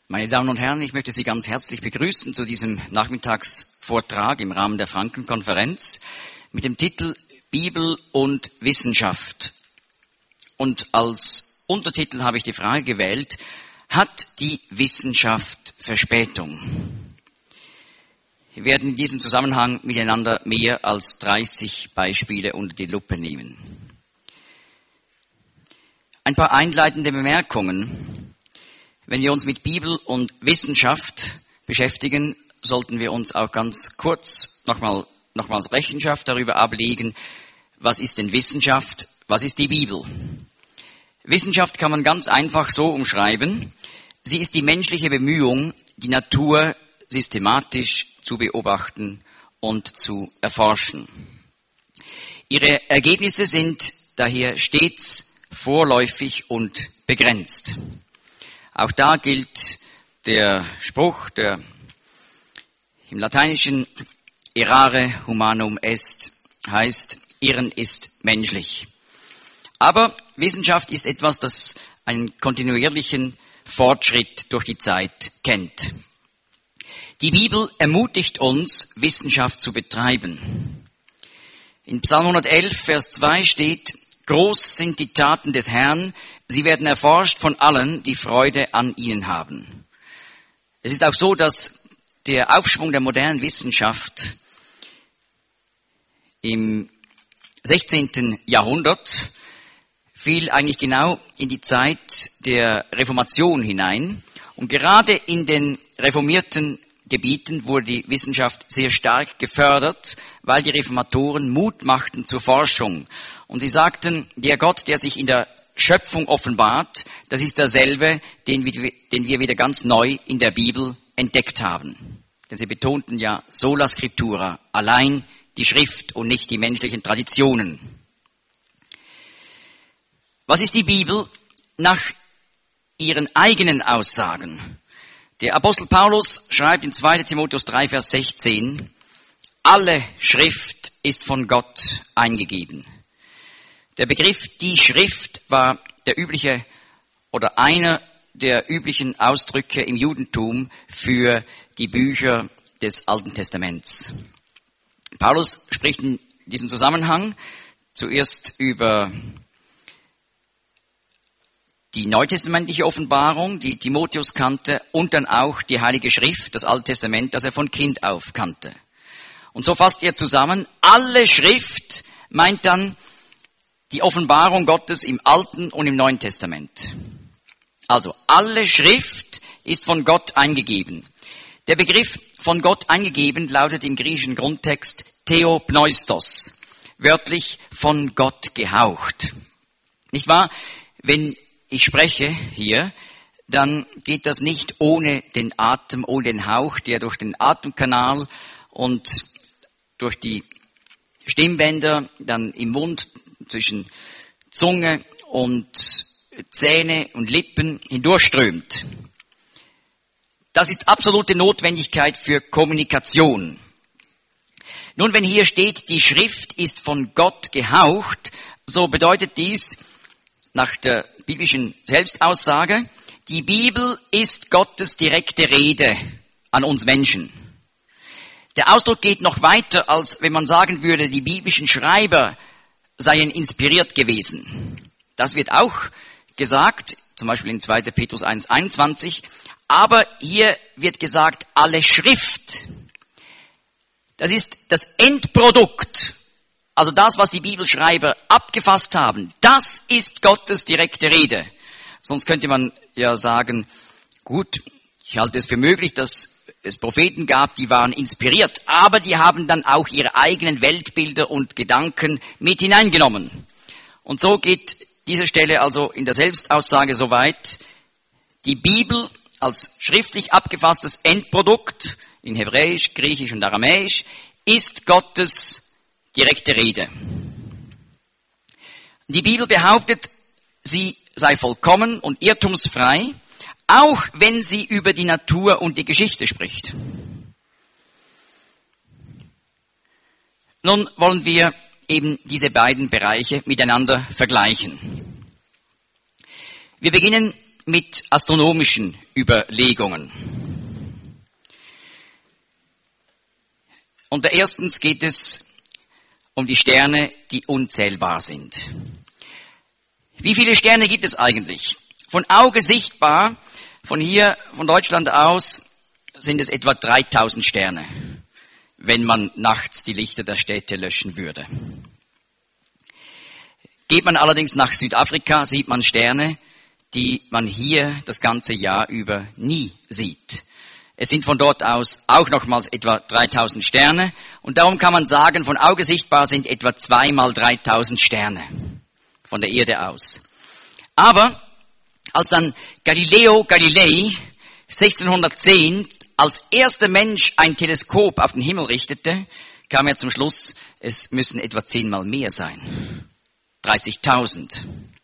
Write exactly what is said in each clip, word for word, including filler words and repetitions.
Meine Damen und Herren, ich möchte Sie ganz herzlich begrüßen zu diesem Nachmittagsvortrag im Rahmen der Frankenkonferenz mit dem Titel Bibel und Wissenschaft. Und als Untertitel habe ich die Frage gewählt, hat die Wissenschaft Verspätung? Wir werden in diesem Zusammenhang miteinander mehr als dreißig Beispiele unter die Lupe nehmen. Ein paar einleitende Bemerkungen. Wenn wir uns mit Bibel und Wissenschaft beschäftigen, sollten wir uns auch ganz kurz nochmal, nochmals Rechenschaft darüber ablegen, was ist denn Wissenschaft, was ist die Bibel? Wissenschaft kann man ganz einfach so umschreiben. Sie ist die menschliche Bemühung, die Natur systematisch zu beobachten und zu erforschen. Ihre Ergebnisse sind daher stets vorläufig und begrenzt. Auch da gilt der Spruch, der im Lateinischen errare humanum est, heißt, Irren ist menschlich. Aber Wissenschaft ist etwas, das einen kontinuierlichen Fortschritt durch die Zeit kennt. Die Bibel ermutigt uns, Wissenschaft zu betreiben. In Psalm hundertelf, Vers zwei steht, groß sind die Taten des Herrn, sie werden erforscht von allen, die Freude an ihnen haben. Es ist auch so, dass der Aufschwung der modernen Wissenschaft im sechzehnten Jahrhundert fiel eigentlich genau in die Zeit der Reformation hinein. Und gerade in den reformierten Gebieten wurde die Wissenschaft sehr stark gefördert, weil die Reformatoren Mut machten zur Forschung. Und sie sagten, der Gott, der sich in der Schöpfung offenbart, das ist derselbe, den wir, den wir wieder ganz neu in der Bibel entdeckt haben. Denn sie betonten ja sola scriptura, allein die Schrift und nicht die menschlichen Traditionen. Was ist die Bibel nach ihren eigenen Aussagen? Der Apostel Paulus schreibt in zweiter Timotheus drei, Vers sechzehn, alle Schrift ist von Gott eingegeben. Der Begriff die Schrift war der übliche oder einer der üblichen Ausdrücke im Judentum für die Bücher des Alten Testaments. Paulus spricht in diesem Zusammenhang zuerst über die neutestamentliche Offenbarung, die Timotheus kannte, und dann auch die Heilige Schrift, das Alte Testament, das er von Kind auf kannte. Und so fasst er zusammen, alle Schrift meint dann die Offenbarung Gottes im Alten und im Neuen Testament. Also, alle Schrift ist von Gott eingegeben. Der Begriff von Gott eingegeben lautet im griechischen Grundtext Theopneustos, wörtlich von Gott gehaucht. Nicht wahr? Wenn ich spreche hier, dann geht das nicht ohne den Atem, ohne den Hauch, der durch den Atemkanal und durch die Stimmbänder dann im Mund zwischen Zunge und Zähne und Lippen hindurchströmt. Das ist absolute Notwendigkeit für Kommunikation. Nun, wenn hier steht, die Schrift ist von Gott gehaucht, so bedeutet dies nach der biblischen Selbstaussage, die Bibel ist Gottes direkte Rede an uns Menschen. Der Ausdruck geht noch weiter, als wenn man sagen würde, die biblischen Schreiber seien inspiriert gewesen. Das wird auch gesagt, zum Beispiel in zweiter Petrus eins, einundzwanzig, aber hier wird gesagt, alle Schrift. Das ist das Endprodukt, also das, was die Bibelschreiber abgefasst haben, das ist Gottes direkte Rede. Sonst könnte man ja sagen, gut, ich halte es für möglich, dass es Propheten gab, die waren inspiriert, aber die haben dann auch ihre eigenen Weltbilder und Gedanken mit hineingenommen. Und so geht diese Stelle also in der Selbstaussage so weit, die Bibel als schriftlich abgefasstes Endprodukt in Hebräisch, Griechisch und Aramäisch ist Gottes direkte Rede. Die Bibel behauptet, sie sei vollkommen und irrtumsfrei, auch wenn sie über die Natur und die Geschichte spricht. Nun wollen wir eben diese beiden Bereiche miteinander vergleichen. Wir beginnen mit astronomischen Überlegungen. Und erstens geht es um die Sterne, die unzählbar sind. Wie viele Sterne gibt es eigentlich? Von Auge sichtbar, von hier, von Deutschland aus, sind es etwa dreitausend Sterne, wenn man nachts die Lichter der Städte löschen würde. Geht man allerdings nach Südafrika, sieht man Sterne, die man hier das ganze Jahr über nie sieht. Es sind von dort aus auch nochmals etwa dreitausend Sterne und darum kann man sagen, von Auge sichtbar sind etwa zweimal dreitausend Sterne von der Erde aus. Aber als dann Galileo Galilei sechzehnhundertzehn als erster Mensch ein Teleskop auf den Himmel richtete, kam er zum Schluss, es müssen etwa zehnmal mehr sein. dreißigtausend.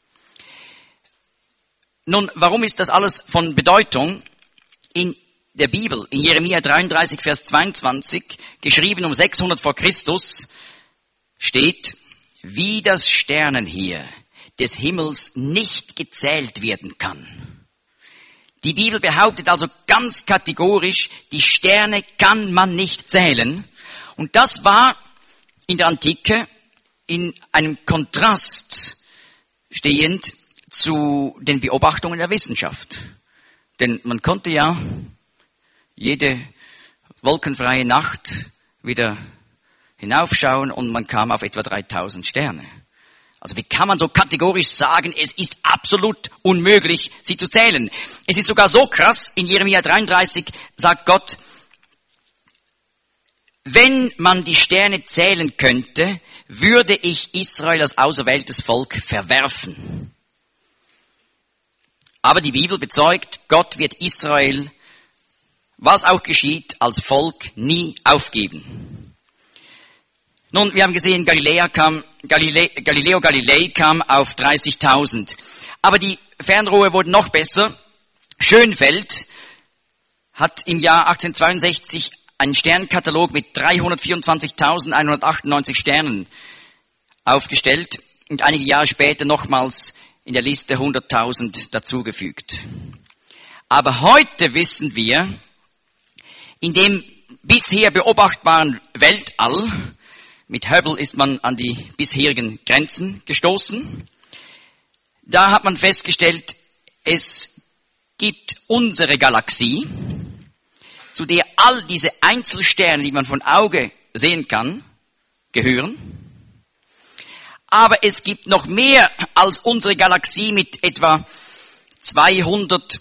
Nun, warum ist das alles von Bedeutung? In der Bibel, in Jeremia dreiunddreißig, Vers zweiundzwanzig, geschrieben um sechshundert vor Christus, steht, wie das Sternenheer des Himmels nicht gezählt werden kann. Die Bibel behauptet also ganz kategorisch, die Sterne kann man nicht zählen. Und das war in der Antike in einem Kontrast stehend zu den Beobachtungen der Wissenschaft. Denn man konnte ja jede wolkenfreie Nacht wieder hinaufschauen und man kam auf etwa dreitausend Sterne. Also wie kann man so kategorisch sagen, es ist absolut unmöglich, sie zu zählen. Es ist sogar so krass, in Jeremia dreiunddreißig sagt Gott, wenn man die Sterne zählen könnte, würde ich Israel als auserwähltes Volk verwerfen. Aber die Bibel bezeugt, Gott wird Israel, was auch geschieht, als Volk nie aufgeben. Nun, wir haben gesehen, Galileo kam, Galilei, Galileo Galilei kam auf dreißigtausend. Aber die Fernrohre wurden noch besser. Schönfeld hat im Jahr achtzehnhundertzweiundsechzig einen Sternkatalog mit dreihundertvierundzwanzigtausendeinhundertachtundneunzig Sternen aufgestellt und einige Jahre später nochmals in der Liste hunderttausend dazugefügt. Aber heute wissen wir, in dem bisher beobachtbaren Weltall, mit Hubble ist man an die bisherigen Grenzen gestoßen, da hat man festgestellt, es gibt unsere Galaxie, zu der all diese Einzelsterne, die man von Auge sehen kann, gehören. Aber es gibt noch mehr als unsere Galaxie mit etwa zweihundert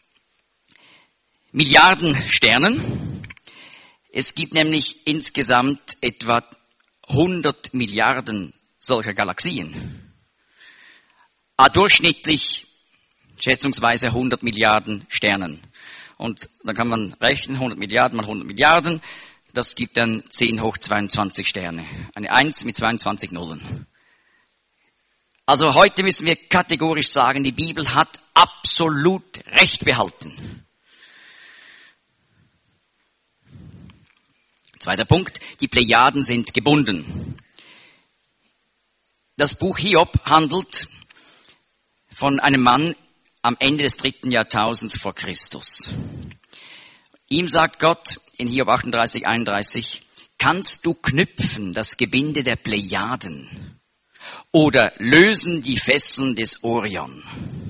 Milliarden Sternen. Es gibt nämlich insgesamt etwa hundert Milliarden solcher Galaxien. Ah, durchschnittlich schätzungsweise hundert Milliarden Sternen. Und dann kann man rechnen, hundert Milliarden mal hundert Milliarden, das gibt dann zehn hoch zweiundzwanzig Sterne. Eine eins mit zweiundzwanzig Nullen. Also heute müssen wir kategorisch sagen, die Bibel hat absolut Recht behalten. Zweiter Punkt, die Plejaden sind gebunden. Das Buch Hiob handelt von einem Mann am Ende des dritten Jahrtausends vor Christus. Ihm sagt Gott in Hiob achtunddreißig, einunddreißig, kannst du knüpfen das Gebinde der Plejaden oder lösen die Fesseln des Orion?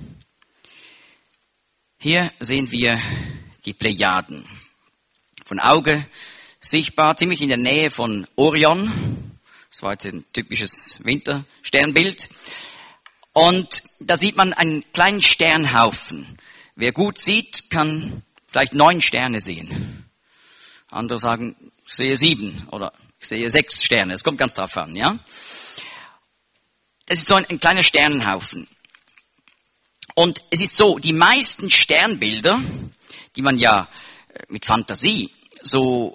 Hier sehen wir die Plejaden. Von Auge sichtbar, ziemlich in der Nähe von Orion. Das war jetzt ein typisches Wintersternbild. Und da sieht man einen kleinen Sternhaufen. Wer gut sieht, kann vielleicht neun Sterne sehen. Andere sagen, ich sehe sieben oder ich sehe sechs Sterne. Es kommt ganz drauf an, ja. Das ist so ein, ein kleiner Sternenhaufen. Und es ist so, die meisten Sternbilder, die man ja mit Fantasie so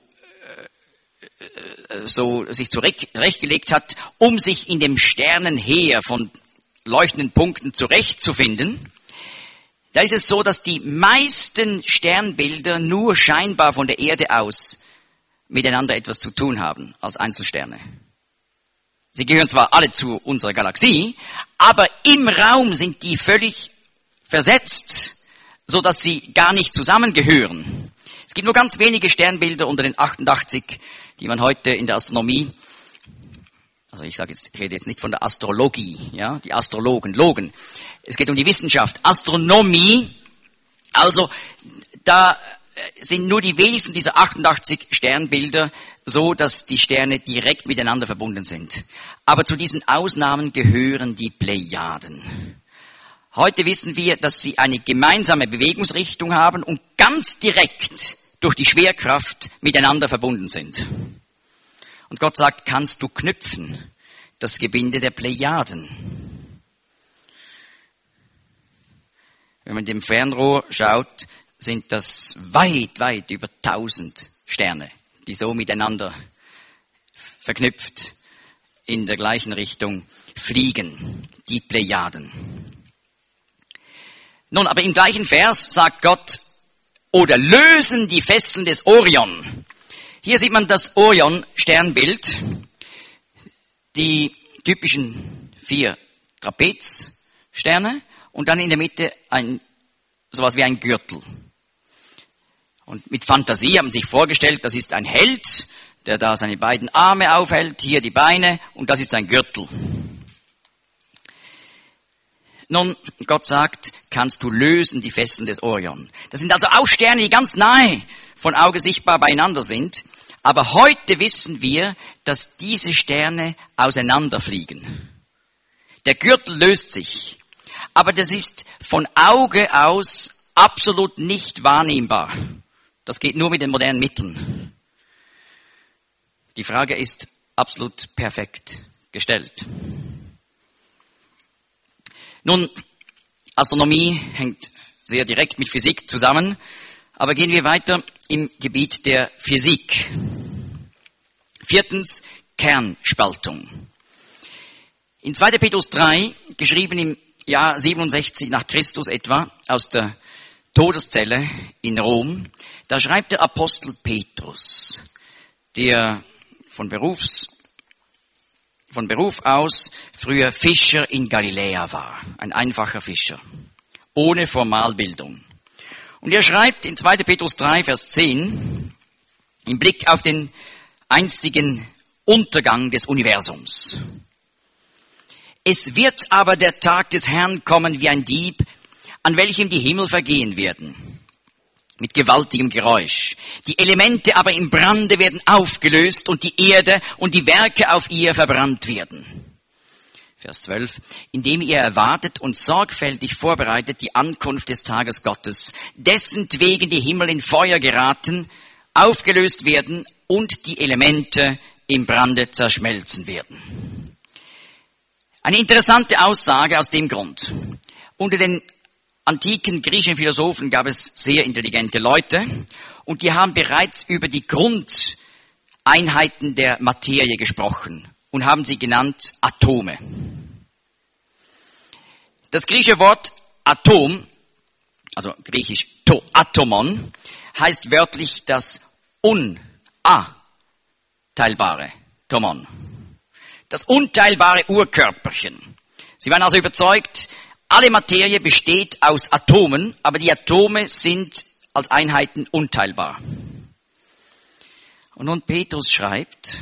so sich zurechtgelegt hat, um sich in dem Sternenheer von leuchtenden Punkten zurechtzufinden, da ist es so, dass die meisten Sternbilder nur scheinbar von der Erde aus miteinander etwas zu tun haben als Einzelsterne. Sie gehören zwar alle zu unserer Galaxie, aber im Raum sind die völlig versetzt so dass sie gar nicht zusammengehören. Es gibt nur ganz wenige Sternbilder unter den achtundachtzig, die man heute in der Astronomie, also ich sage jetzt, ich rede jetzt nicht von der Astrologie, ja, die Astrologen, Logen. Es geht um die Wissenschaft, Astronomie. Also da sind nur die wenigsten dieser achtundachtzig Sternbilder so, dass die Sterne direkt miteinander verbunden sind. Aber zu diesen Ausnahmen gehören die Plejaden. Heute wissen wir, dass sie eine gemeinsame Bewegungsrichtung haben und ganz direkt durch die Schwerkraft miteinander verbunden sind. Und Gott sagt, kannst du knüpfen, das Gebinde der Plejaden. Wenn man in dem Fernrohr schaut, sind das weit, weit über tausend Sterne, die so miteinander verknüpft in der gleichen Richtung fliegen, die Plejaden. Nun, aber im gleichen Vers sagt Gott, oder lösen die Fesseln des Orion. Hier sieht man das Orion-Sternbild, die typischen vier Trapezsterne und dann in der Mitte ein sowas wie ein Gürtel. Und mit Fantasie haben sie sich vorgestellt, das ist ein Held, der da seine beiden Arme aufhält, hier die Beine und das ist sein Gürtel. Nun, Gott sagt, kannst du lösen die Fesseln des Orion. Das sind also auch Sterne, die ganz nahe von Auge sichtbar beieinander sind. Aber heute wissen wir, dass diese Sterne auseinanderfliegen. Der Gürtel löst sich. Aber das ist von Auge aus absolut nicht wahrnehmbar. Das geht nur mit den modernen Mitteln. Die Frage ist absolut perfekt gestellt. Nun, Astronomie hängt sehr direkt mit Physik zusammen, aber gehen wir weiter im Gebiet der Physik. Viertens, Kernspaltung. In zweiter Petrus drei, geschrieben im Jahr siebenundsechzig nach Christus etwa, aus der Todeszelle in Rom, da schreibt der Apostel Petrus, der von Berufs von Beruf aus früher Fischer in Galiläa war, ein einfacher Fischer, ohne Formalbildung. Und er schreibt in zweiter Petrus drei, Vers zehn, im Blick auf den einstigen Untergang des Universums. Es wird aber der Tag des Herrn kommen wie ein Dieb, an welchem die Himmel vergehen werden, mit gewaltigem Geräusch. Die Elemente aber im Brande werden aufgelöst und die Erde und die Werke auf ihr verbrannt werden. Vers zwölf. Indem ihr erwartet und sorgfältig vorbereitet die Ankunft des Tages Gottes, dessentwegen die Himmel in Feuer geraten, aufgelöst werden und die Elemente im Brande zerschmelzen werden. Eine interessante Aussage aus dem Grund. Unter den antiken griechischen Philosophen gab es sehr intelligente Leute und die haben bereits über die Grundeinheiten der Materie gesprochen und haben sie genannt Atome. Das griechische Wort Atom, also griechisch to, Atomon, heißt wörtlich das Unteilbare, Tomon. Das unteilbare Urkörperchen. Sie waren also überzeugt, alle Materie besteht aus Atomen, aber die Atome sind als Einheiten unteilbar. Und nun Petrus schreibt,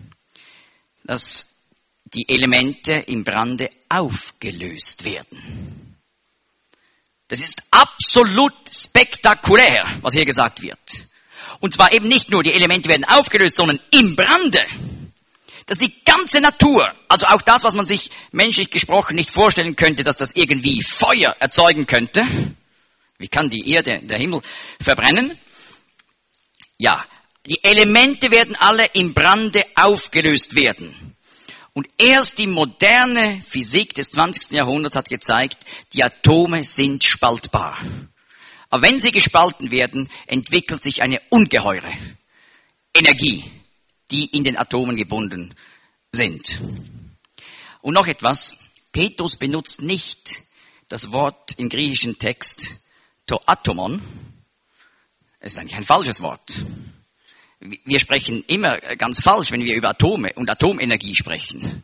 dass die Elemente im Brande aufgelöst werden. Das ist absolut spektakulär, was hier gesagt wird. Und zwar eben nicht nur die Elemente werden aufgelöst, sondern im Brande. Dass die ganze Natur, also auch das, was man sich menschlich gesprochen nicht vorstellen könnte, dass das irgendwie Feuer erzeugen könnte. Wie kann die Erde, der Himmel verbrennen? Ja, die Elemente werden alle im Brande aufgelöst werden. Und erst die moderne Physik des zwanzigsten Jahrhunderts hat gezeigt, die Atome sind spaltbar. Aber wenn sie gespalten werden, entwickelt sich eine ungeheure Energie, die in den Atomen gebunden sind. Und noch etwas, Petrus benutzt nicht das Wort im griechischen Text to atomon. Es ist eigentlich ein falsches Wort. Wir sprechen immer ganz falsch, wenn wir über Atome und Atomenergie sprechen.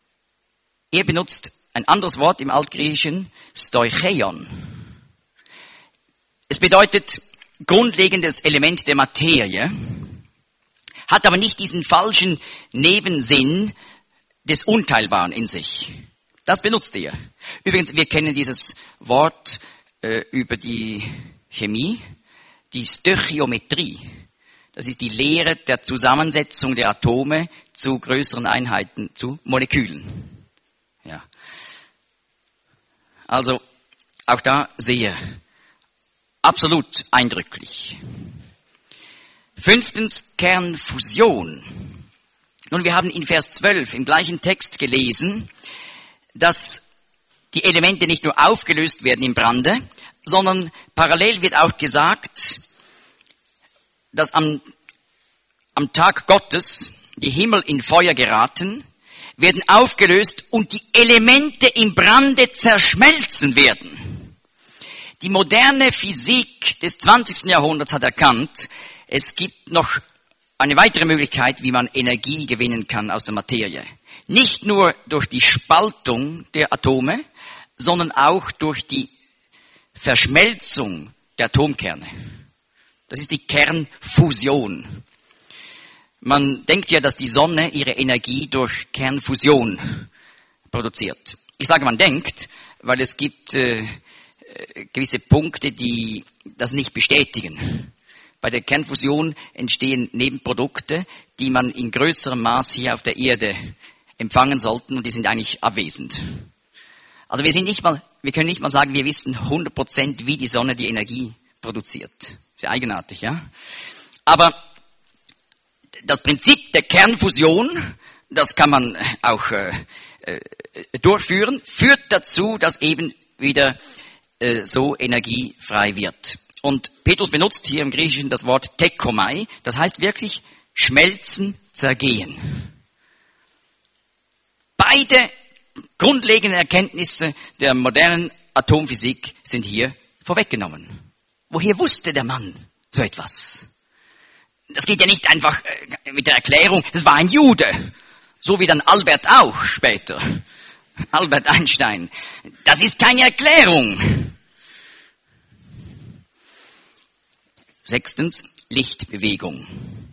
Er benutzt ein anderes Wort im Altgriechischen, stoicheion. Es bedeutet grundlegendes Element der Materie, hat aber nicht diesen falschen Nebensinn des Unteilbaren in sich. Das benutzt er. Übrigens, wir kennen dieses Wort äh, über die Chemie, die Stöchiometrie. Das ist die Lehre der Zusammensetzung der Atome zu größeren Einheiten, zu Molekülen. Ja. Also, auch da sehr absolut eindrücklich. Fünftens, Kernfusion. Nun, wir haben in Vers zwölf im gleichen Text gelesen, dass die Elemente nicht nur aufgelöst werden im Brande, sondern parallel wird auch gesagt, dass am, am Tag Gottes die Himmel in Feuer geraten, werden aufgelöst und die Elemente im Brande zerschmelzen werden. Die moderne Physik des zwanzigsten Jahrhunderts hat erkannt, es gibt noch eine weitere Möglichkeit, wie man Energie gewinnen kann aus der Materie. Nicht nur durch die Spaltung der Atome, sondern auch durch die Verschmelzung der Atomkerne. Das ist die Kernfusion. Man denkt ja, dass die Sonne ihre Energie durch Kernfusion produziert. Ich sage, man denkt, weil es gibt äh, gewisse Punkte, die das nicht bestätigen. Bei der Kernfusion entstehen Nebenprodukte, die man in größerem Maß hier auf der Erde empfangen sollten, und die sind eigentlich abwesend. Also wir sind nicht mal, wir können nicht mal sagen, wir wissen hundert Prozent, wie die Sonne die Energie produziert. Sehr eigenartig, ja? Aber das Prinzip der Kernfusion, das kann man auch äh, äh, durchführen, führt dazu, dass eben wieder äh, so energiefrei wird. Und Petrus benutzt hier im Griechischen das Wort tekomai, das heißt wirklich schmelzen, zergehen. Beide grundlegenden Erkenntnisse der modernen Atomphysik sind hier vorweggenommen. Woher wusste der Mann so etwas? Das geht ja nicht einfach mit der Erklärung, es war ein Jude, so wie dann Albert auch später, Albert Einstein. Das ist keine Erklärung. Sechstens, Lichtbewegung.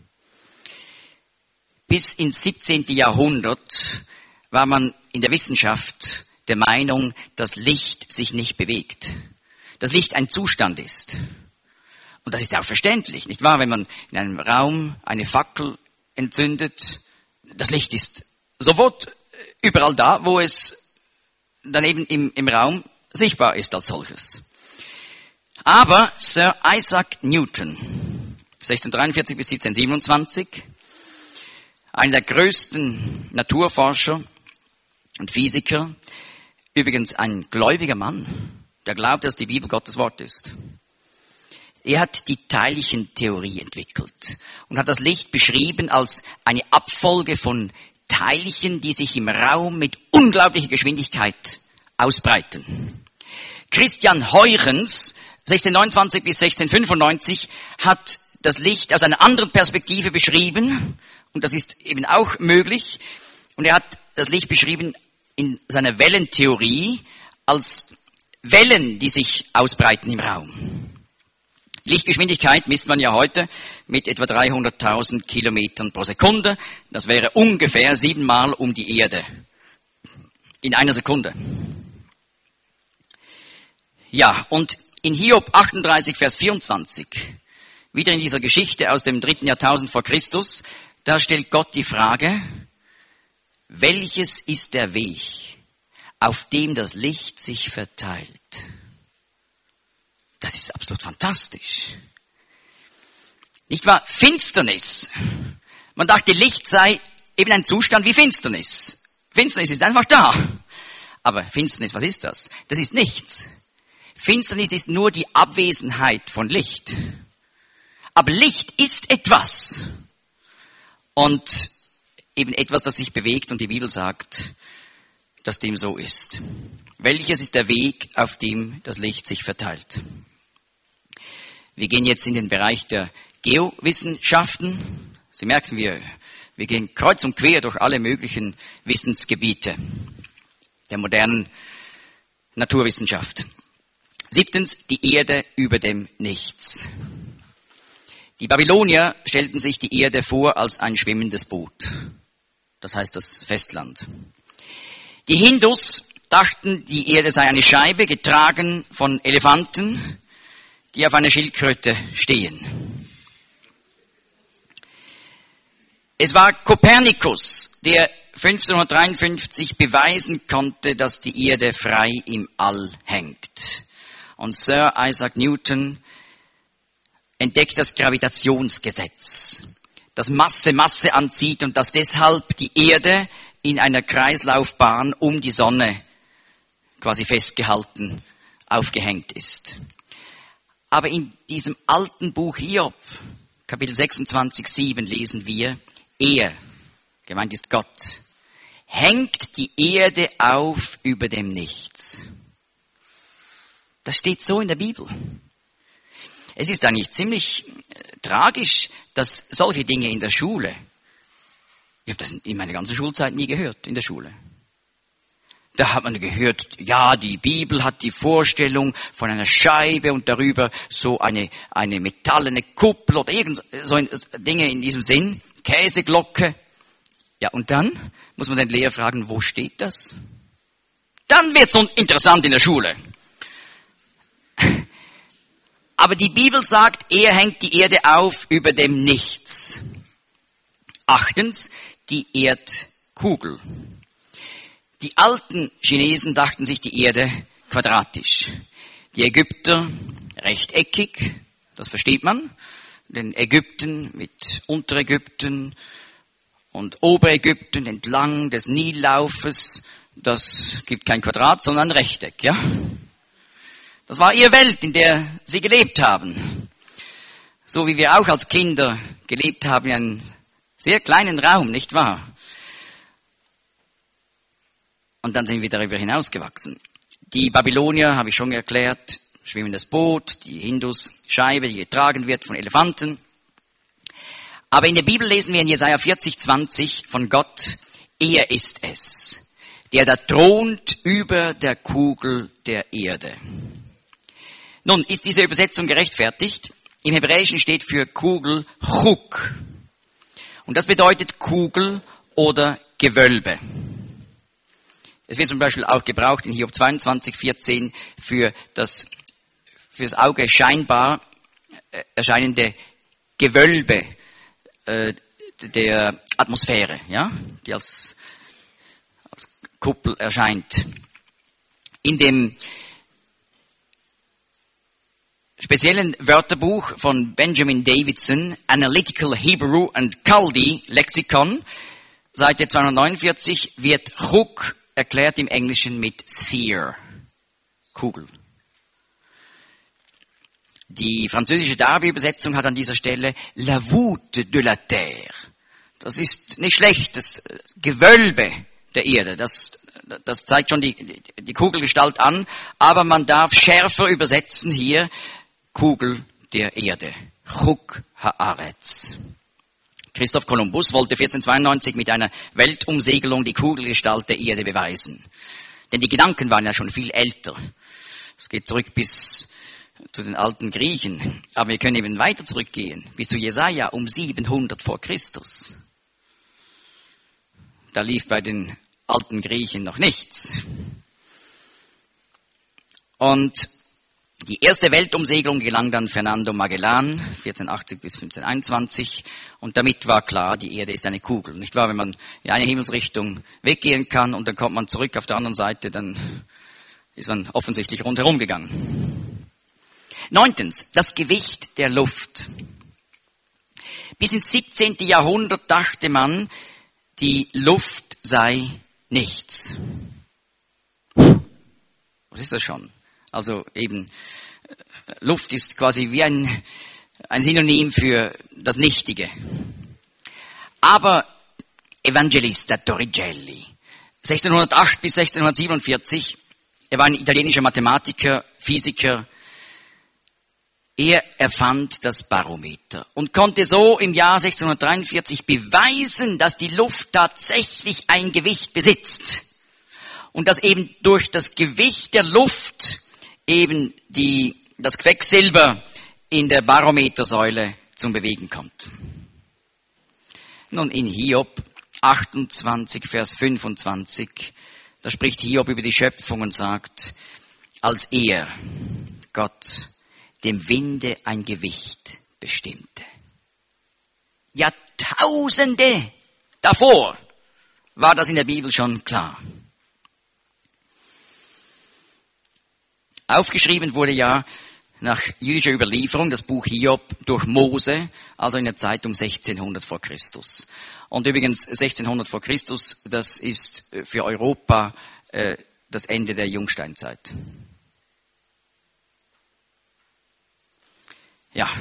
Bis ins siebzehnten Jahrhundert war man in der Wissenschaft der Meinung, dass Licht sich nicht bewegt, dass Licht ein Zustand ist. Und das ist auch verständlich, nicht wahr? Wenn man in einem Raum eine Fackel entzündet, das Licht ist sofort überall da, wo es dann eben im, im Raum sichtbar ist als solches. Aber Sir Isaac Newton, sechzehnhundertdreiundvierzig bis siebzehnhundertsiebenundzwanzig, einer der größten Naturforscher und Physiker, übrigens ein gläubiger Mann, der glaubt, dass die Bibel Gottes Wort ist. Er hat die Teilchentheorie entwickelt und hat das Licht beschrieben als eine Abfolge von Teilchen, die sich im Raum mit unglaublicher Geschwindigkeit ausbreiten. Christian Huygens, sechzehnhundertneunundzwanzig bis sechzehnhundertfünfundneunzig, hat das Licht aus einer anderen Perspektive beschrieben, und das ist eben auch möglich. Und er hat das Licht beschrieben in seiner Wellentheorie als Wellen, die sich ausbreiten im Raum. Lichtgeschwindigkeit misst man ja heute mit etwa dreihunderttausend Kilometern pro Sekunde. Das wäre ungefähr siebenmal um die Erde in einer Sekunde. Ja, und in Hiob achtunddreißig, Vers vierundzwanzig, wieder in dieser Geschichte aus dem dritten Jahrtausend vor Christus, da stellt Gott die Frage, welches ist der Weg, auf dem das Licht sich verteilt? Das ist absolut fantastisch. Nicht wahr? Finsternis. Man dachte, Licht sei eben ein Zustand wie Finsternis. Finsternis ist einfach da. Aber Finsternis, was ist das? Das ist nichts. Finsternis ist nur die Abwesenheit von Licht. Aber Licht ist etwas. Und eben etwas, das sich bewegt, und die Bibel sagt, dass dem so ist. Welches ist der Weg, auf dem das Licht sich verteilt? Wir gehen jetzt in den Bereich der Geowissenschaften. Sie merken, wir, wir gehen kreuz und quer durch alle möglichen Wissensgebiete der modernen Naturwissenschaft. Siebtens, die Erde über dem Nichts. Die Babylonier stellten sich die Erde vor als ein schwimmendes Boot. Das heißt das Festland. Die Hindus dachten, die Erde sei eine Scheibe, getragen von Elefanten, die auf einer Schildkröte stehen. Es war Kopernikus, der fünfzehnhundertdreiundfünfzig beweisen konnte, dass die Erde frei im All hängt. Und Sir Isaac Newton entdeckt das Gravitationsgesetz, das Masse Masse anzieht und dass deshalb die Erde in einer Kreislaufbahn um die Sonne quasi festgehalten, aufgehängt ist. Aber in diesem alten Buch Hiob, Kapitel sechsundzwanzig, sieben lesen wir, er, gemeint ist Gott, hängt die Erde auf über dem Nichts. Das steht so in der Bibel. Es ist eigentlich ziemlich äh, tragisch, dass solche Dinge in der Schule, ich habe das in meiner ganzen Schulzeit nie gehört, in der Schule. Da hat man gehört, ja, die Bibel hat die Vorstellung von einer Scheibe und darüber so eine, eine metallene Kuppel oder irgend so Dinge in diesem Sinn, Käseglocke. Ja, und dann muss man den Lehrer fragen, wo steht das? Dann wird's interessant in der Schule. Aber die Bibel sagt, er hängt die Erde auf über dem Nichts. Achtens, die Erdkugel. Die alten Chinesen dachten sich die Erde quadratisch. Die Ägypter rechteckig, das versteht man. Den Ägypten mit Unterägypten und Oberägypten entlang des Nillaufes, das gibt kein Quadrat, sondern ein Rechteck, ja. Das war ihre Welt, in der sie gelebt haben. So wie wir auch als Kinder gelebt haben in einem sehr kleinen Raum, nicht wahr? Und dann sind wir darüber hinausgewachsen. Die Babylonier, habe ich schon erklärt, schwimmendes Boot, die Hindus, Scheibe, die getragen wird von Elefanten. Aber in der Bibel lesen wir in Jesaja vierzig, zwanzig von Gott, er ist es, der da thront über der Kugel der Erde. Nun, ist diese Übersetzung gerechtfertigt? Im Hebräischen steht für Kugel Chuk. Und das bedeutet Kugel oder Gewölbe. Es wird zum Beispiel auch gebraucht in Hiob zweiundzwanzig, vierzehn für das, für das Auge scheinbar erscheinende Gewölbe äh, der Atmosphäre, ja, die als, als Kuppel erscheint. In dem speziellen Wörterbuch von Benjamin Davidson, Analytical Hebrew and Chaldee Lexicon, Seite zweihundertneunundvierzig, wird Chuk erklärt im Englischen mit Sphere, Kugel. Die französische Darby-Übersetzung hat an dieser Stelle La voûte de la terre. Das ist nicht schlecht, das Gewölbe der Erde, das, das zeigt schon die, die, die Kugelgestalt an, aber man darf schärfer übersetzen hier, Kugel der Erde. Chuk haaretz. Christoph Kolumbus wollte vierzehnhundertzweiundneunzig mit einer Weltumsegelung die Kugelgestalt der Erde beweisen. Denn die Gedanken waren ja schon viel älter. Es geht zurück bis zu den alten Griechen. Aber wir können eben weiter zurückgehen, bis zu Jesaja um siebenhundert vor Christus. Da lief bei den alten Griechen noch nichts. Und die erste Weltumsegelung gelang dann Fernando Magellan, vierzehnhundertachtzig bis fünfzehnhunderteinundzwanzig. Und damit war klar, die Erde ist eine Kugel. Nicht wahr? Wenn man in eine Himmelsrichtung weggehen kann und dann kommt man zurück auf der anderen Seite, dann ist man offensichtlich rundherum gegangen. Neuntens, das Gewicht der Luft. Bis ins siebzehnten Jahrhundert dachte man, die Luft sei nichts. Was ist das schon? Also eben, Luft ist quasi wie ein, ein Synonym für das Nichtige. Aber Evangelista Torricelli, sechzehnhundertacht bis sechzehnhundertsiebenundvierzig, er war ein italienischer Mathematiker, Physiker, er erfand das Barometer und konnte so im Jahr sechzehnhundertdreiundvierzig beweisen, dass die Luft tatsächlich ein Gewicht besitzt und dass eben durch das Gewicht der Luft eben die, das Quecksilber in der Barometersäule zum Bewegen kommt. Nun in Hiob achtundzwanzig, Vers fünfundzwanzig, da spricht Hiob über die Schöpfung und sagt, als er, Gott, dem Winde ein Gewicht bestimmte. Jahrtausende davor war das in der Bibel schon klar. Aufgeschrieben wurde ja nach jüdischer Überlieferung das Buch Hiob durch Mose, also in der Zeit um sechzehnhundert vor Christus. Und übrigens sechzehnhundert vor Christus, das ist für Europa äh, das Ende der Jungsteinzeit. Ja.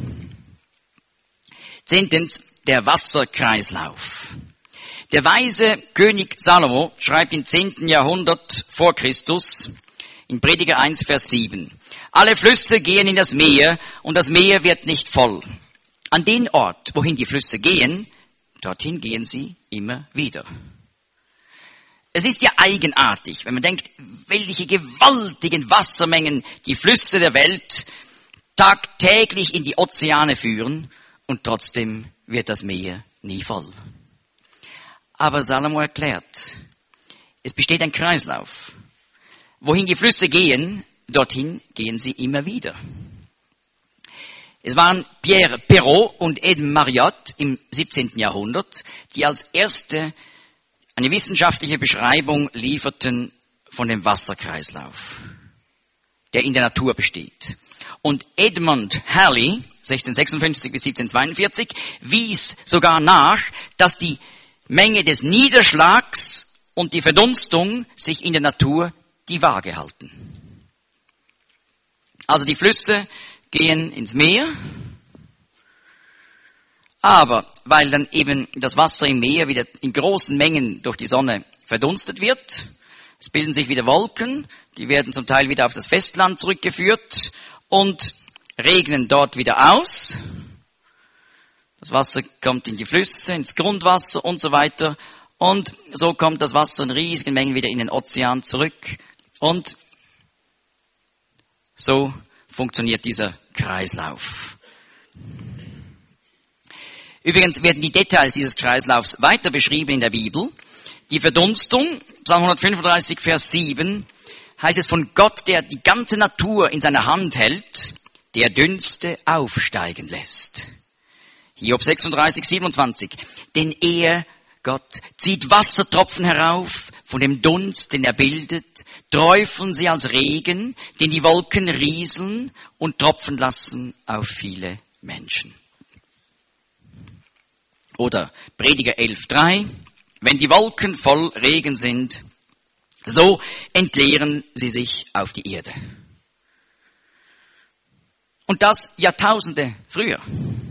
Zehntens, der Wasserkreislauf. Der weise König Salomo schreibt im zehnten Jahrhundert vor Christus in Prediger eins, Vers sieben. Alle Flüsse gehen in das Meer und das Meer wird nicht voll. An den Ort, wohin die Flüsse gehen, dorthin gehen sie immer wieder. Es ist ja eigenartig, wenn man denkt, welche gewaltigen Wassermengen die Flüsse der Welt tagtäglich in die Ozeane führen und trotzdem wird das Meer nie voll. Aber Salomo erklärt, es besteht ein Kreislauf. Wohin die Flüsse gehen, dorthin gehen sie immer wieder. Es waren Pierre Perrault und Edmond Mariotte im siebzehnten Jahrhundert, die als erste eine wissenschaftliche Beschreibung lieferten von dem Wasserkreislauf, der in der Natur besteht. Und Edmund Halley, sechzehnhundertsechsundfünfzig bis siebzehnhundertzweiundvierzig, wies sogar nach, dass die Menge des Niederschlags und die Verdunstung sich in der Natur die Waage halten. Also die Flüsse gehen ins Meer, aber weil dann eben das Wasser im Meer wieder in großen Mengen durch die Sonne verdunstet wird, es bilden sich wieder Wolken, die werden zum Teil wieder auf das Festland zurückgeführt und regnen dort wieder aus. Das Wasser kommt in die Flüsse, ins Grundwasser und so weiter. Und so kommt das Wasser in riesigen Mengen wieder in den Ozean zurück. Und so funktioniert dieser Kreislauf. Übrigens werden die Details dieses Kreislaufs weiter beschrieben in der Bibel. Die Verdunstung, Psalm hundertfünfunddreißig, Vers sieben, heißt es von Gott, der die ganze Natur in seiner Hand hält, der Dünste aufsteigen lässt. Hiob sechsunddreißig, siebenundzwanzig. Denn er, Gott, zieht Wassertropfen herauf von dem Dunst, den er bildet, träufeln sie als Regen, den die Wolken rieseln und tropfen lassen auf viele Menschen. Oder Prediger elf, drei. Wenn die Wolken voll Regen sind, so entleeren sie sich auf die Erde. Und das Jahrtausende früher.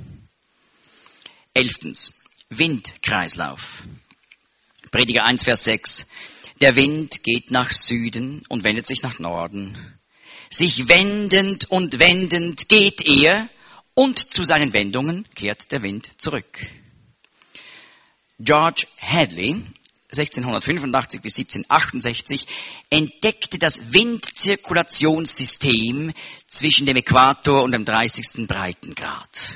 Elftens, Windkreislauf. Prediger eins, Vers sechs. Der Wind geht nach Süden und wendet sich nach Norden. Sich wendend und wendend geht er und zu seinen Wendungen kehrt der Wind zurück. George Hadley, sechzehnhundertfünfundachtzig bis siebzehnhundertachtundsechzig, entdeckte das Windzirkulationssystem zwischen dem Äquator und dem dreißigsten Breitengrad.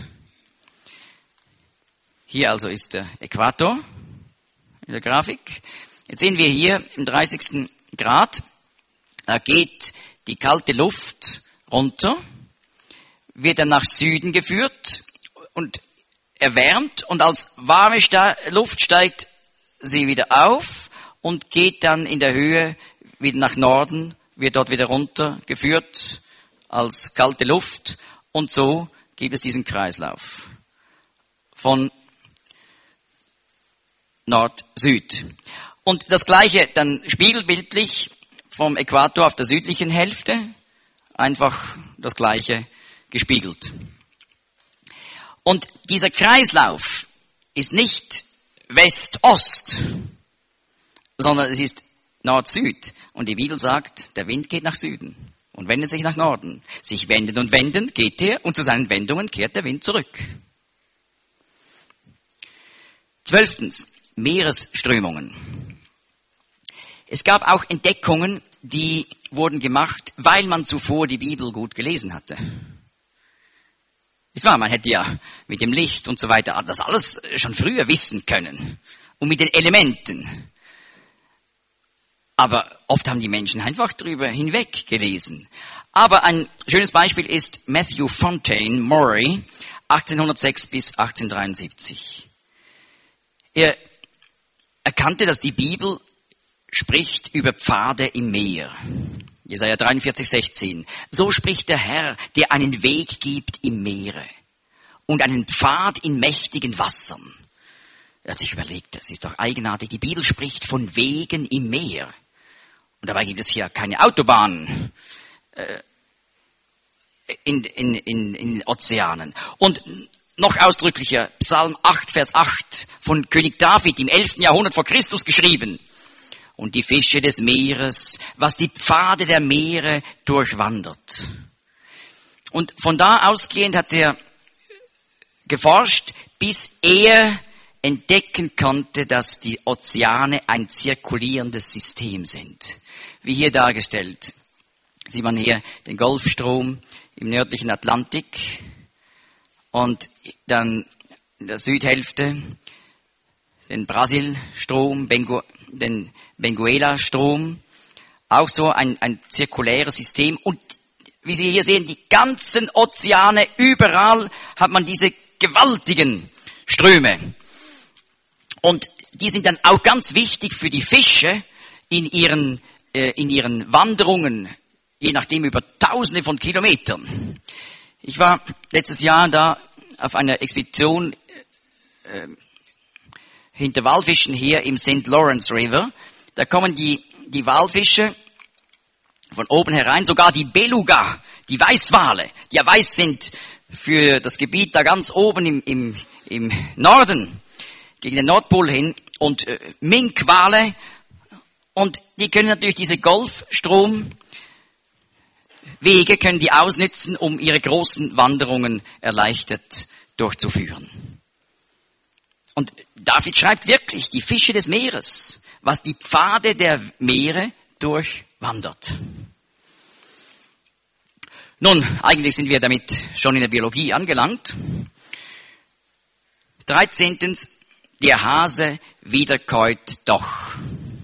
Hier also ist der Äquator in der Grafik. Jetzt sehen wir hier im dreißigsten Grad, da geht die kalte Luft runter, wird dann nach Süden geführt und erwärmt und als warme Luft steigt sie wieder auf und geht dann in der Höhe wieder nach Norden, wird dort wieder runtergeführt als kalte Luft und so gibt es diesen Kreislauf von Nord-Süd. Und das Gleiche dann spiegelbildlich vom Äquator auf der südlichen Hälfte, einfach das Gleiche gespiegelt. Und dieser Kreislauf ist nicht West-Ost, sondern es ist Nord-Süd. Und die Bibel sagt, der Wind geht nach Süden und wendet sich nach Norden. Sich wendend und wendend geht er und zu seinen Wendungen kehrt der Wind zurück. Zwölftens, Meeresströmungen. Es gab auch Entdeckungen die wurden gemacht, weil man zuvor die Bibel gut gelesen hatte. Nicht wahr? Man hätte ja mit dem Licht und so weiter das alles schon früher wissen können. Und mit den Elementen. Aber oft haben die Menschen einfach drüber hinweg gelesen. Aber ein schönes Beispiel ist Matthew Fontaine Maury, achtzehnhundertsechs bis achtzehnhundertdreiundsiebzig. Er erkannte, dass die Bibel spricht über Pfade im Meer. Jesaja dreiundvierzig, sechzehn. So spricht der Herr, der einen Weg gibt im Meere und einen Pfad in mächtigen Wassern. Er hat sich überlegt, das ist doch eigenartig. Die Bibel spricht von Wegen im Meer. Und dabei gibt es hier keine Autobahnen äh, in, in, in, in Ozeanen. Und noch ausdrücklicher, Psalm acht, Vers acht von König David im elften Jahrhundert vor Christus geschrieben. Und die Fische des Meeres, was die Pfade der Meere durchwandert. Und von da ausgehend hat er geforscht, bis er entdecken konnte, dass die Ozeane ein zirkulierendes System sind. Wie hier dargestellt. Sieht man hier den Golfstrom im nördlichen Atlantik und dann in der Südhälfte den Brasilstrom, Bengu, den Benguela-Strom, auch so ein, ein zirkuläres System. Und wie Sie hier sehen, die ganzen Ozeane, überall hat man diese gewaltigen Ströme. Und die sind dann auch ganz wichtig für die Fische in ihren, äh, in ihren Wanderungen, je nachdem über Tausende von Kilometern. Ich war letztes Jahr da auf einer Expedition äh, hinter Walfischen hier im Saint Lawrence River. Da kommen die, die Walfische von oben herein, sogar die Beluga, die Weißwale, die ja weiß sind für das Gebiet da ganz oben im, im, im Norden, gegen den Nordpol hin, und äh, Minkwale, und die können natürlich diese Golfstromwege, können die ausnützen, um ihre großen Wanderungen erleichtert durchzuführen. Und David schreibt wirklich, die Fische des Meeres, was die Pfade der Meere durchwandert. Nun, eigentlich sind wir damit schon in der Biologie angelangt. Dreizehntens, der Hase wiederkäut doch.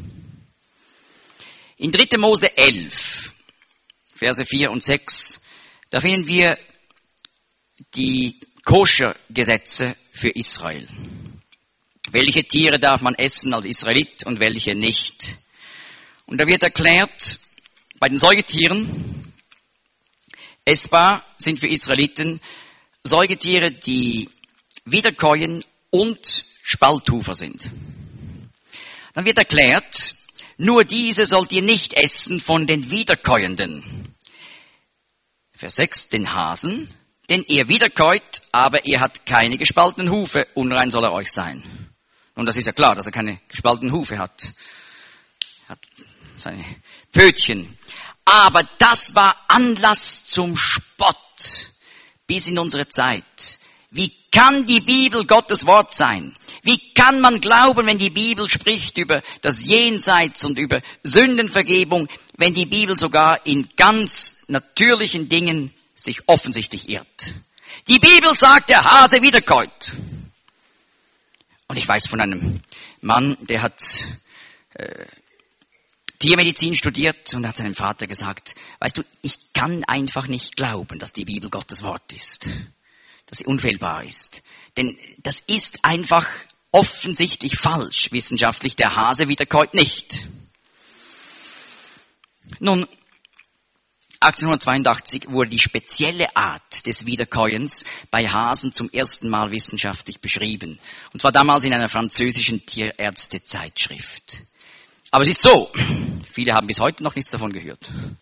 In dritter Mose elf, Verse vier und sechs, da finden wir die Koscher-Gesetze für Israel. Welche Tiere darf man essen als Israelit und welche nicht? Und da wird erklärt, bei den Säugetieren, essbar sind für Israeliten Säugetiere, die wiederkäuen und Spalthufer sind. Dann wird erklärt, nur diese sollt ihr nicht essen von den Wiederkäuenden. Vers sechs, den Hasen, denn er wiederkäut, aber er hat keine gespaltenen Hufe, unrein soll er euch sein. Und das ist ja klar, dass er keine gespaltenen Hufe hat. Er hat seine Pfötchen. Aber das war Anlass zum Spott bis in unsere Zeit. Wie kann die Bibel Gottes Wort sein? Wie kann man glauben, wenn die Bibel spricht über das Jenseits und über Sündenvergebung, wenn die Bibel sogar in ganz natürlichen Dingen sich offensichtlich irrt? Die Bibel sagt, der Hase wiederkäut. Und ich weiß von einem Mann, der hat äh, Tiermedizin studiert und hat seinem Vater gesagt, weißt du, ich kann einfach nicht glauben, dass die Bibel Gottes Wort ist, dass sie unfehlbar ist. Denn das ist einfach offensichtlich falsch, wissenschaftlich, der Hase wiederkäut nicht. Nun, achtzehnhundertzweiundachtzig wurde die spezielle Art des Wiederkäuens bei Hasen zum ersten Mal wissenschaftlich beschrieben. Und zwar damals in einer französischen Tierärztezeitschrift. Aber es ist so, viele haben bis heute noch nichts davon gehört.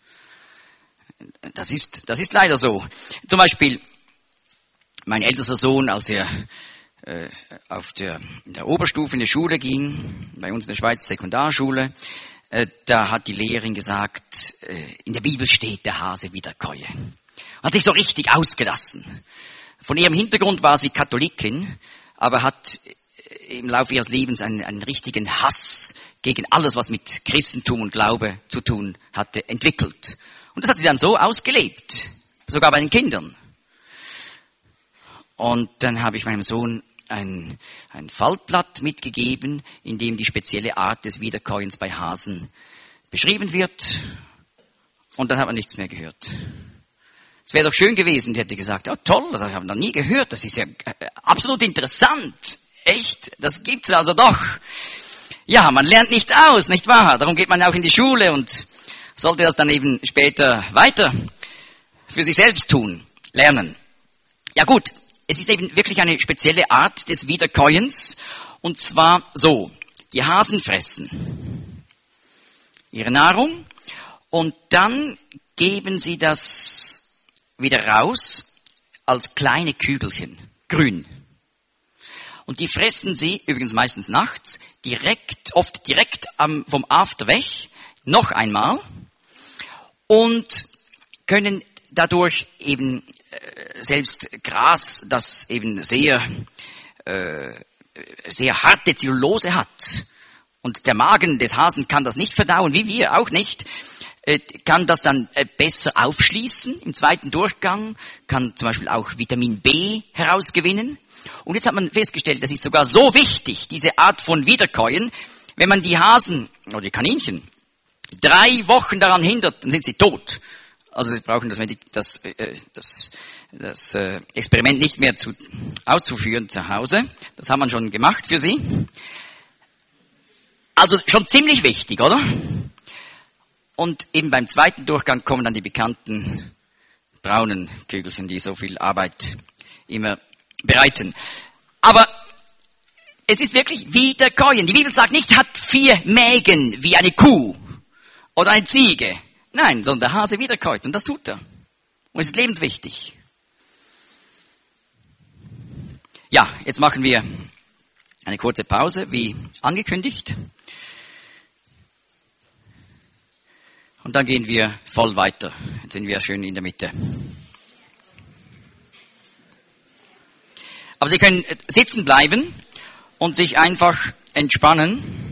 Das ist, das ist leider so. Zum Beispiel mein ältester Sohn, als er äh, auf der, in der Oberstufe in die Schule ging, bei uns in der Schweiz Sekundarschule, äh, da hat die Lehrerin gesagt, äh, in der Bibel steht, der Hase wiederkäue. Hat sich so richtig ausgelassen. Von ihrem Hintergrund war sie Katholikin, aber hat im Laufe ihres Lebens einen, einen richtigen Hass gegen alles, was mit Christentum und Glaube zu tun hatte, entwickelt. Und das hat sie dann so ausgelebt, sogar bei den Kindern. Und dann habe ich meinem Sohn ein, ein Faltblatt mitgegeben, in dem die spezielle Art des Wiederkäuens bei Hasen beschrieben wird. Und dann hat man nichts mehr gehört. Es wäre doch schön gewesen, die hätte gesagt, oh toll, das habe ich noch nie gehört, das ist ja absolut interessant. Echt, das gibt's also doch. Ja, man lernt nicht aus, nicht wahr? Darum geht man auch in die Schule und sollte das dann eben später weiter für sich selbst tun, lernen. Ja gut, es ist eben wirklich eine spezielle Art des Wiederkäuens. Und zwar so, die Hasen fressen ihre Nahrung und dann geben sie das wieder raus als kleine Kügelchen, grün. Und die fressen sie, übrigens meistens nachts, direkt, oft direkt am, vom After weg, noch einmal und können dadurch eben äh, selbst Gras, das eben sehr, äh, sehr harte Zellulose hat. Und der Magen des Hasen kann das nicht verdauen, wie wir auch nicht, äh, kann das dann äh, besser aufschließen im zweiten Durchgang, kann zum Beispiel auch Vitamin B herausgewinnen. Und jetzt hat man festgestellt, das ist sogar so wichtig, diese Art von Wiederkäuen, wenn man die Hasen oder die Kaninchen drei Wochen daran hindert, dann sind sie tot. Also sie brauchen das, das, das, das äh, Experiment nicht mehr zu, auszuführen zu Hause. Das haben wir schon gemacht für sie. Also schon ziemlich wichtig, oder? Und eben beim zweiten Durchgang kommen dann die bekannten braunen Kügelchen, die so viel Arbeit immer bereiten. Aber es ist wirklich Wiederkäuen. Die Bibel sagt nicht, hat vier Mägen wie eine Kuh oder eine Ziege. Nein, sondern der Hase wiederkäut. Und das tut er. Und es ist lebenswichtig. Ja, jetzt machen wir eine kurze Pause, wie angekündigt. Und dann gehen wir voll weiter. Jetzt sind wir schön in der Mitte. Aber Sie können sitzen bleiben und sich einfach entspannen.